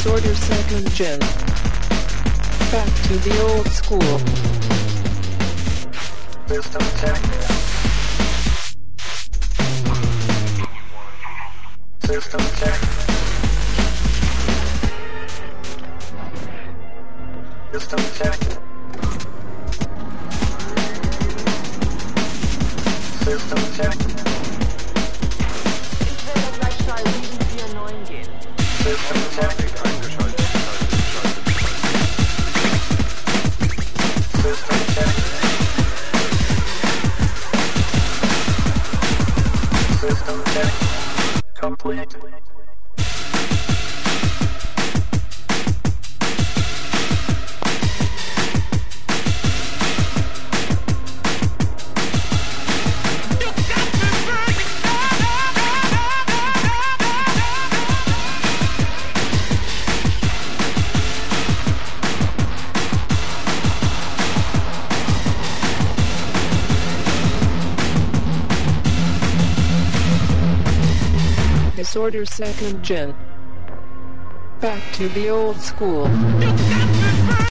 Disorder second gen. Back to the old school. System check. System check. System check. System check. Ich werde gleich Schall 749 gehen. System check. System check. System check. Complete. Disorder second gen. Back to the old school.